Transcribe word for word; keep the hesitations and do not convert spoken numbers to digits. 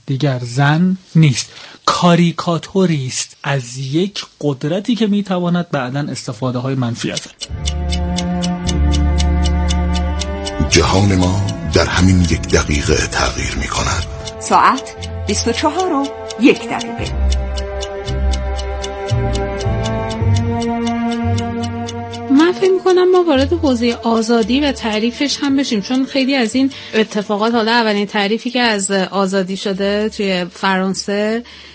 دیگر زن نیست، کاریکاتوری است از یک قدرتی که میتواند بعداً استفاده های منفی ازش. جهان ما در همین یک دقیقه تغییر می کند. ساعت بیست و چهار و یک دقیقه. من فکر می‌کنم ما وارد حوزه آزادی و تعریفش هم بشیم، چون خیلی از این اتفاقات، حالا اولین تعریفی که از آزادی شده توی فرانسه